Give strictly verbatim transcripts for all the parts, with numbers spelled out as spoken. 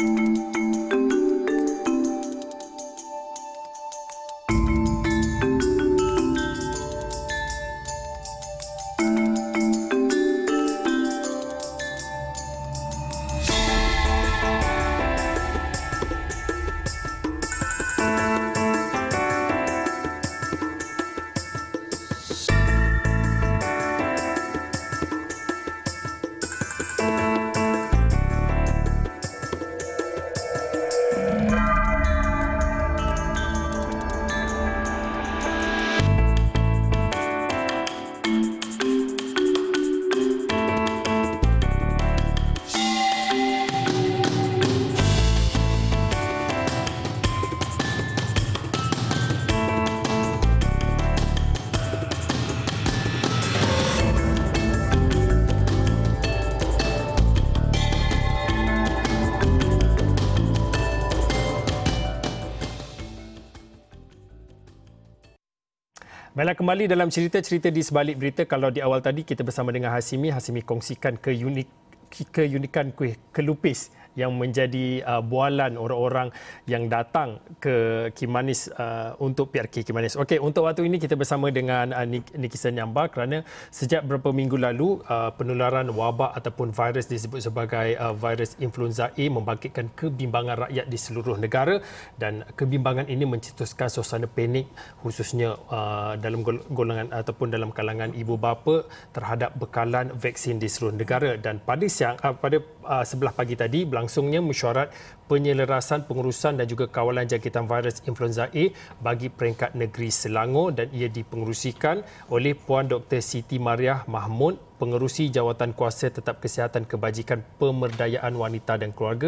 Baiklah, kembali dalam cerita-cerita di sebalik berita. Kalau di awal tadi kita bersama dengan Hasimi, Hasimi kongsikan keunik, keunikan kuih kelupis yang menjadi uh, bualan orang-orang yang datang ke Kimanis uh, untuk P R K Kimanis. Okey, untuk waktu ini kita bersama dengan uh, Nikisa Nyamba kerana sejak beberapa minggu lalu uh, penularan wabak ataupun virus disebut sebagai uh, virus influenza A membangkitkan kebimbangan rakyat di seluruh negara, dan kebimbangan ini mencetuskan suasana panik khususnya uh, dalam golongan ataupun dalam kalangan ibu bapa terhadap bekalan vaksin di seluruh negara. Dan pada siang uh, pada uh, sebelah pagi tadi langsungnya mesyuarat penyelarasan pengurusan dan juga kawalan jangkitan virus influenza A bagi peringkat negeri Selangor, dan ia dipengerusikan oleh Puan Doktor Siti Mariah Mahmud, pengerusi Jawatan Kuasa Tetap Kesihatan Kebajikan Pemberdayaan Wanita dan Keluarga,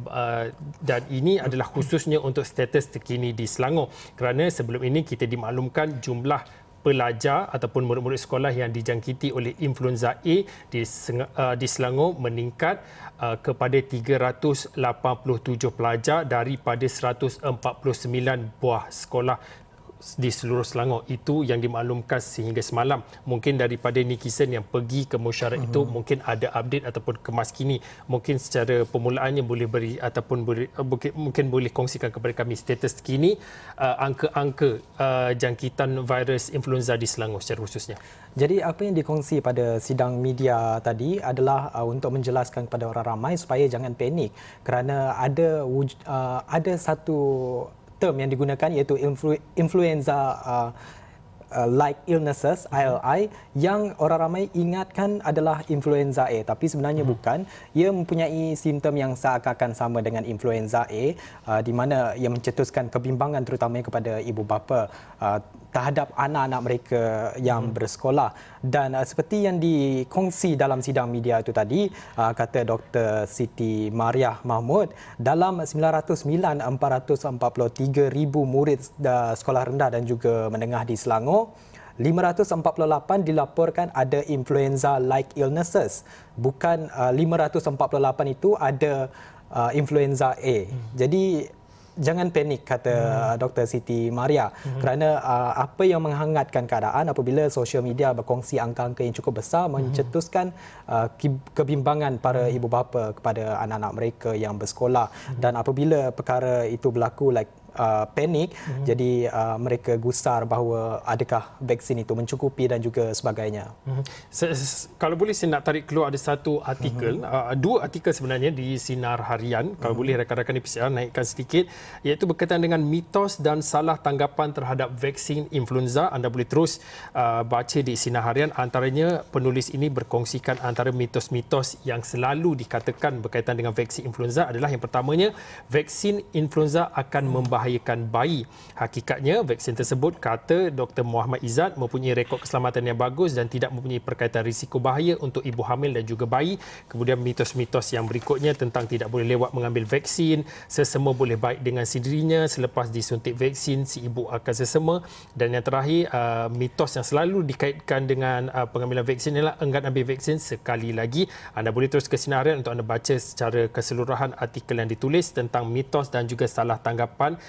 dan ini adalah khususnya untuk status terkini di Selangor kerana sebelum ini kita dimaklumkan jumlah pelajar ataupun murid-murid sekolah yang dijangkiti oleh influenza A di, uh, di Selangor meningkat uh, kepada tiga ratus lapan puluh tujuh pelajar daripada seratus empat puluh sembilan buah sekolah di seluruh Selangor. Itu yang dimaklumkan sehingga semalam. Mungkin daripada Nikisan yang pergi ke mesyuarat uh-huh. itu mungkin ada update ataupun kemas kini. Mungkin secara permulaannya boleh beri ataupun boleh, mungkin, mungkin boleh kongsikan kepada kami status kini uh, angka-angka uh, jangkitan virus influenza di Selangor secara khususnya. Jadi apa yang dikongsi pada sidang media tadi adalah uh, untuk menjelaskan kepada orang ramai supaya jangan panik kerana ada uh, ada satu term yang digunakan iaitu influ, influenza uh, uh, like illnesses I L I yang orang ramai ingatkan adalah influenza A, tapi sebenarnya hmm. bukan. Ia mempunyai simptom yang seakan-akan sama dengan influenza A, uh, di mana ia mencetuskan kebimbangan terutamanya kepada ibu bapa uh, terhadap anak-anak mereka yang hmm. bersekolah. Dan uh, seperti yang dikongsi dalam sidang media itu tadi, uh, kata Doktor Siti Mariah Mahmud, dalam sembilan ratus sembilan empat ratus empat puluh tiga ribu murid uh, sekolah rendah dan juga menengah di Selangor, lima ratus empat puluh lapan dilaporkan ada influenza like illnesses. Bukan uh, lima ratus empat puluh lapan itu ada uh, influenza A. Hmm. Jadi jangan panik, kata hmm. Doktor Siti Mariah, hmm. kerana uh, apa yang menghangatkan keadaan apabila sosial media berkongsi angka-angka yang cukup besar hmm. mencetuskan uh, kebimbangan para hmm. ibu bapa kepada anak-anak mereka yang bersekolah. Hmm. Dan apabila perkara itu berlaku, like Uh, panik, mm-hmm. jadi uh, mereka gusar bahawa adakah vaksin itu mencukupi dan juga sebagainya. Mm-hmm. Kalau boleh saya nak tarik keluar ada satu artikel, mm-hmm. uh, dua artikel sebenarnya di Sinar Harian. Kalau mm-hmm. boleh rakan-rakan di P C R naikkan sedikit, iaitu berkaitan dengan mitos dan salah tanggapan terhadap vaksin influenza. Anda boleh terus uh, baca di Sinar Harian. Antaranya penulis ini berkongsikan antara mitos-mitos yang selalu dikatakan berkaitan dengan vaksin influenza adalah yang pertamanya, vaksin influenza akan membahayakan membahayakan bayi. Hakikatnya, vaksin tersebut, kata Doktor Muhammad Izzat, mempunyai rekod keselamatan yang bagus dan tidak mempunyai perkaitan risiko bahaya untuk ibu hamil dan juga bayi. Kemudian mitos-mitos yang berikutnya tentang tidak boleh lewat mengambil vaksin, sesama boleh baik dengan sendirinya, selepas disuntik vaksin si ibu akan sesama. Dan yang terakhir, uh, mitos yang selalu dikaitkan dengan uh, pengambilan vaksin ialah enggan ambil vaksin. Sekali lagi, anda boleh terus ke Sinar Harian untuk anda baca secara keseluruhan artikel yang ditulis tentang mitos dan juga salah tanggapan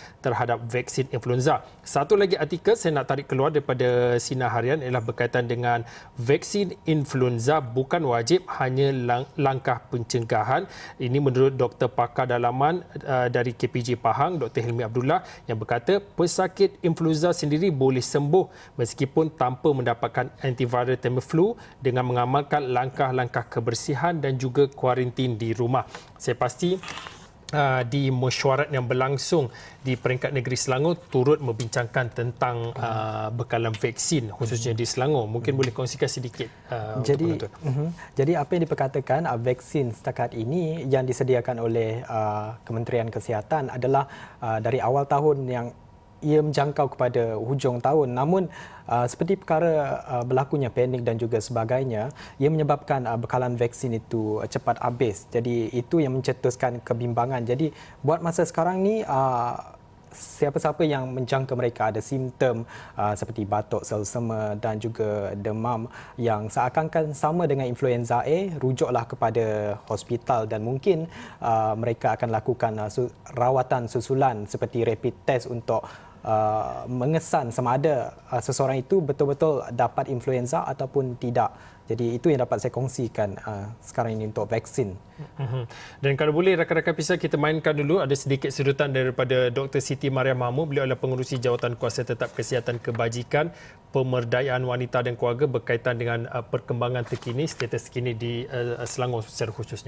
terhadap vaksin influenza. Satu lagi artikel saya nak tarik keluar daripada Sinar Harian ialah berkaitan dengan vaksin influenza bukan wajib, hanya lang- langkah pencegahan. Ini menurut Doktor Pakar Dalaman uh, dari K P J Pahang, Doktor Hilmi Abdullah, yang berkata pesakit influenza sendiri boleh sembuh meskipun tanpa mendapatkan antiviral Tamiflu dengan mengamalkan langkah-langkah kebersihan dan juga kuarantin di rumah. Saya pasti Uh, di mesyuarat yang berlangsung di peringkat negeri Selangor turut membincangkan tentang uh, bekalan vaksin khususnya di Selangor. Mungkin boleh kongsikan sedikit uh, jadi, untuk penonton. Uh-huh. Jadi apa yang diperkatakan uh, vaksin setakat ini yang disediakan oleh uh, Kementerian Kesihatan adalah uh, dari awal tahun yang ia menjangkau kepada hujung tahun. Namun uh, seperti perkara uh, berlakunya panik dan juga sebagainya, ia menyebabkan uh, bekalan vaksin itu uh, cepat habis. Jadi itu yang mencetuskan kebimbangan. Jadi buat masa sekarang ni uh, siapa-siapa yang menjangka mereka ada simptom uh, seperti batuk, selsema dan juga demam yang seakan-akan sama dengan influenza A, rujuklah kepada hospital dan mungkin uh, mereka akan lakukan uh, su- rawatan susulan seperti rapid test untuk Uh, mengesan sama ada uh, seseorang itu betul-betul dapat influenza ataupun tidak. Jadi itu yang dapat saya kongsikan uh, sekarang ini untuk vaksin. Dan kalau boleh rakan-rakan pisah kita mainkan dulu ada sedikit sedutan daripada Doktor Siti Maria Mahmud. Beliau adalah pengerusi Jawatan Kuasa Tetap Kesihatan Kebajikan, Pemberdayaan Wanita dan Keluarga berkaitan dengan uh, perkembangan terkini, status terkini di uh, Selangor secara khususnya.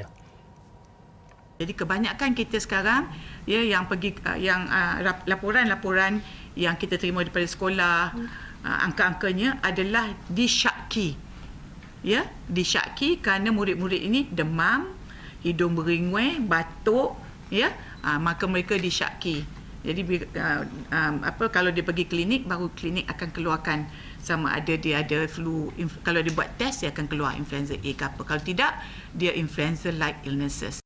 Jadi kebanyakan kita sekarang ya yang pergi yang uh, laporan-laporan yang kita terima daripada sekolah uh, angka-angkanya adalah disyaki. Ya, disyaki kerana murid-murid ini demam, hidung beringui, batuk, ya, uh, maka mereka disyaki. Jadi uh, um, apa kalau dia pergi klinik, baru klinik akan keluarkan sama ada dia ada flu. Inf- kalau dia buat test dia akan keluar influenza A ke apa. Kalau tidak, dia influenza like illnesses.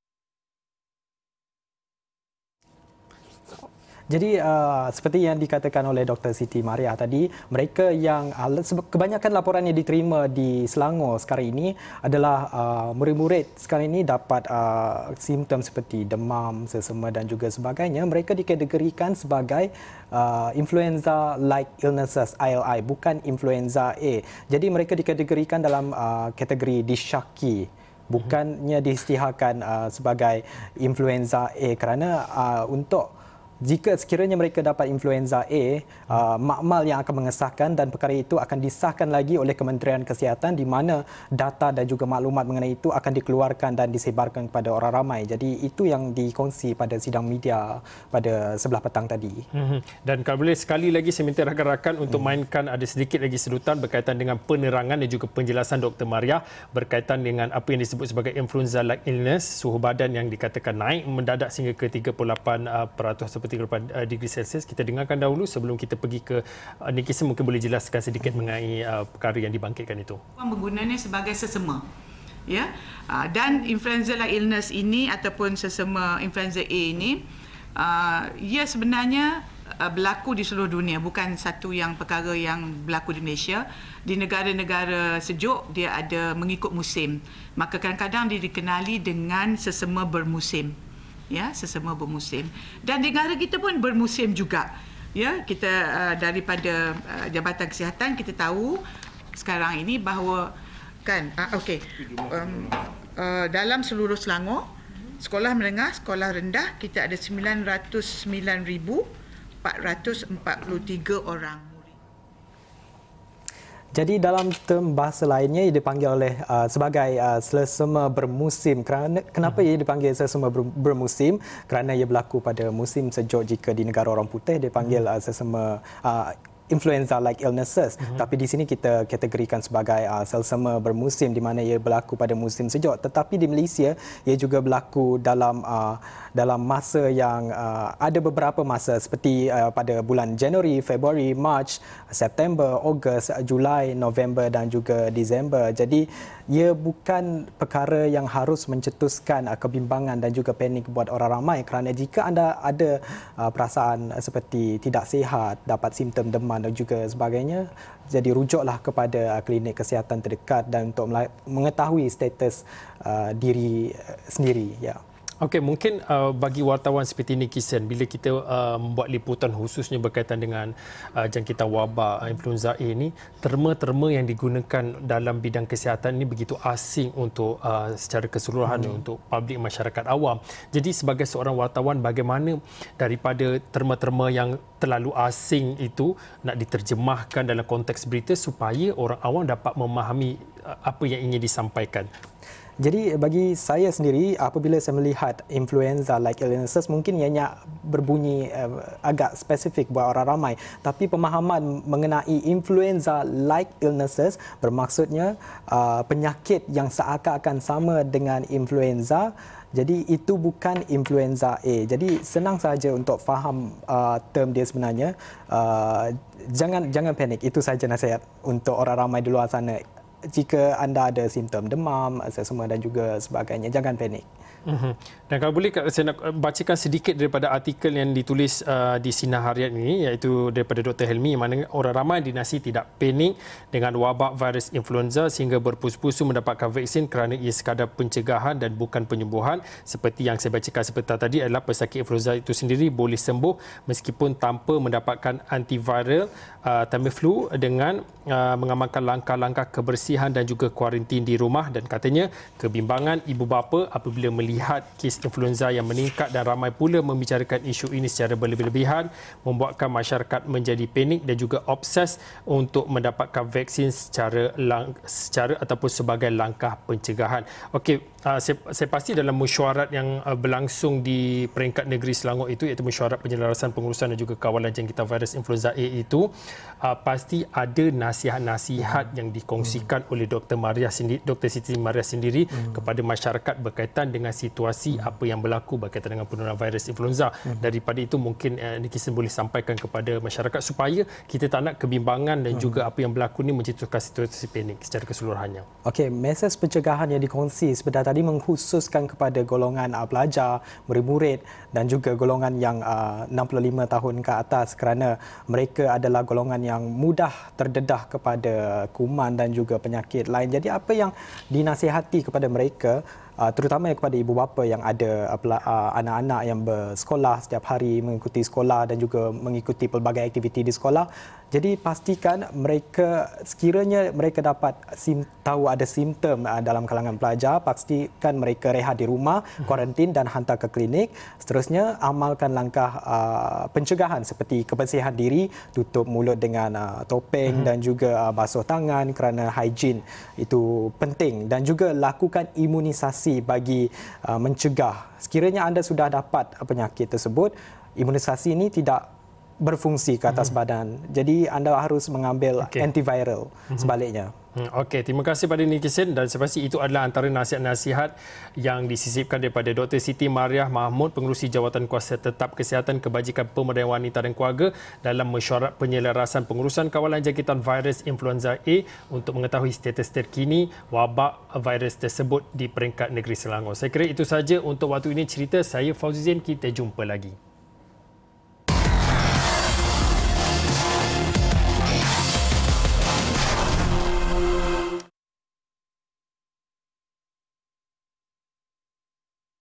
Jadi uh, seperti yang dikatakan oleh Doktor Siti Maria tadi, mereka yang uh, kebanyakan laporan yang diterima di Selangor sekarang ini adalah uh, murid-murid sekarang ini dapat uh, simptom seperti demam, selsema dan juga sebagainya. Mereka dikategorikan sebagai uh, influenza like illnesses I L I, bukan influenza A. Jadi mereka dikategorikan dalam uh, kategori disyaki, bukannya diisytiharkan uh, sebagai influenza A kerana uh, untuk jika sekiranya mereka dapat influenza A, uh, makmal yang akan mengesahkan dan perkara itu akan disahkan lagi oleh Kementerian Kesihatan di mana data dan juga maklumat mengenai itu akan dikeluarkan dan disebarkan kepada orang ramai. Jadi itu yang dikongsi pada sidang media pada sebelah petang tadi. Dan kalau boleh sekali lagi saya minta rakan-rakan untuk mainkan ada sedikit lagi sedutan berkaitan dengan penerangan dan juga penjelasan Doktor Maria berkaitan dengan apa yang disebut sebagai influenza like illness, suhu badan yang dikatakan naik mendadak sehingga ke tiga puluh lapan peratus seperti tiga puluh lapan degree Celsius. Kita dengarkan dahulu sebelum kita pergi ke uh, Nikisa, mungkin boleh jelaskan sedikit mengenai uh, perkara yang dibangkitkan itu. Penggunaannya sebagai sesema. Ya. Uh, dan influenza like illness ini ataupun sesema influenza A ini uh, ia sebenarnya uh, berlaku di seluruh dunia, bukan satu yang perkara yang berlaku di Malaysia. Di negara-negara sejuk dia ada mengikut musim. Maka kadang-kadang dia dikenali dengan sesema bermusim. Ya, sesama bermusim. Dan negara kita pun bermusim juga. Ya, kita uh, daripada uh, Jabatan Kesihatan kita tahu sekarang ini bahawa kan uh, okey um, uh, dalam seluruh Selangor sekolah menengah, sekolah rendah kita ada sembilan ratus sembilan ribu empat ratus empat puluh tiga orang. Jadi dalam term bahasa lainnya ia dipanggil oleh uh, sebagai uh, selsema bermusim. Kerana kenapa ia dipanggil selsema ber, bermusim? Kerana ia berlaku pada musim sejuk. Jika di negara orang putih dipanggil uh, selsema uh, influenza like illnesses. Uh-huh. Tapi di sini kita kategorikan sebagai uh, selsema bermusim di mana ia berlaku pada musim sejuk. Tetapi di Malaysia ia juga berlaku dalam uh, dalam masa yang uh, ada beberapa masa seperti uh, pada bulan Januari, Februari, Mac, September, Ogos, Julai, November dan juga Disember. Jadi ia bukan perkara yang harus mencetuskan uh, kebimbangan dan juga panik buat orang ramai kerana jika anda ada uh, perasaan seperti tidak sihat, dapat simptom demam dan juga sebagainya, jadi rujuklah kepada uh, klinik kesihatan terdekat dan untuk mengetahui status uh, diri uh, sendiri. Ya. Okey, mungkin uh, bagi wartawan seperti Nikisan, bila kita uh, membuat liputan khususnya berkaitan dengan uh, jangkitan wabak uh, influenza A ini, terma-terma yang digunakan dalam bidang kesihatan ini begitu asing untuk uh, secara keseluruhan hmm. untuk publik masyarakat awam. Jadi sebagai seorang wartawan, bagaimana daripada terma-terma yang terlalu asing itu nak diterjemahkan dalam konteks berita supaya orang awam dapat memahami uh, apa yang ingin disampaikan? Jadi bagi saya sendiri, apabila saya melihat influenza-like illnesses, mungkin ianya berbunyi uh, agak spesifik buat orang ramai. Tapi pemahaman mengenai influenza-like illnesses bermaksudnya uh, penyakit yang seakan-akan sama dengan influenza. Jadi itu bukan influenza A. Jadi senang saja untuk faham uh, term dia sebenarnya. Uh, jangan jangan panik. Itu saja nasihat untuk orang ramai di luar sana. Jika anda ada simptom demam, semua dan juga sebagainya, jangan panik. Mm-hmm. Dan kalau boleh saya nak bacakan sedikit daripada artikel yang ditulis uh, di Sinar Harian ini, iaitu daripada Doktor Helmi, yang mana orang ramai dinasihati tidak panik dengan wabak virus influenza sehingga berpusu-pusu mendapatkan vaksin kerana ia sekadar pencegahan dan bukan penyembuhan. Seperti yang saya bacakan sebentar tadi adalah pesakit influenza itu sendiri boleh sembuh meskipun tanpa mendapatkan antiviral uh, Tamiflu dengan uh, mengamalkan langkah-langkah kebersihan dan juga kuarantin di rumah. Dan katanya kebimbangan ibu bapa apabila melihat lihat kes influenza yang meningkat dan ramai pula membicarakan isu ini secara berlebih-lebihan membuatkan masyarakat menjadi panik dan juga obses untuk mendapatkan vaksin secara lang- secara ataupun sebagai langkah pencegahan. Okey, uh, saya, saya pasti dalam mesyuarat yang uh, berlangsung di peringkat negeri Selangor itu, iaitu mesyuarat penyelarasan pengurusan dan juga kawalan jangkitan virus influenza A itu, uh, pasti ada nasihat-nasihat yang dikongsikan oleh Doktor Maria sendiri, Doktor Siti Maria sendiri hmm. kepada masyarakat berkaitan dengan situasi hmm. apa yang berlaku berkaitan dengan penurunan virus influenza. Hmm. Daripada itu mungkin uh, Nikisan boleh sampaikan kepada masyarakat supaya kita tak nak kebimbangan dan hmm. juga apa yang berlaku ini mencetuskan situasi panik secara keseluruhannya. Okey, mesej pencegahan yang dikongsi sebentar tadi mengkhususkan kepada golongan uh, pelajar, murid-murid dan juga golongan yang uh, enam puluh lima tahun ke atas, kerana mereka adalah golongan yang mudah terdedah kepada kuman dan juga penyakit lain. Jadi apa yang dinasihati kepada mereka, Uh, terutama kepada ibu bapa yang ada uh, anak-anak yang bersekolah setiap hari, mengikuti sekolah dan juga mengikuti pelbagai aktiviti di sekolah. Jadi pastikan mereka, sekiranya mereka dapat sim, tahu ada simptom uh, dalam kalangan pelajar, pastikan mereka rehat di rumah, kuarantin dan hantar ke klinik. Seterusnya amalkan langkah uh, pencegahan seperti kebersihan diri, tutup mulut dengan uh, topeng uh-huh. dan juga uh, basuh tangan kerana higien itu penting, dan juga lakukan imunisasi bagi uh, mencegah. Sekiranya anda sudah dapat penyakit tersebut, imunisasi ini tidak berfungsi ke atas hmm. badan. Jadi anda harus mengambil okay. antiviral hmm. sebaliknya. Hmm, Okey, terima kasih pada Nikisan, dan saya pasti itu adalah antara nasihat-nasihat yang disisipkan daripada Doktor Siti Mariah Mahmud, Pengerusi Jawatan Kuasa Tetap Kesihatan Kebajikan Pemberdayaan Wanita dan Keluarga dalam mesyuarat penyelarasan pengurusan kawalan jangkitan virus influenza A untuk mengetahui status terkini wabak virus tersebut di peringkat negeri Selangor. Saya kira itu saja untuk waktu ini cerita. Saya Fauzi Zain, kita jumpa lagi.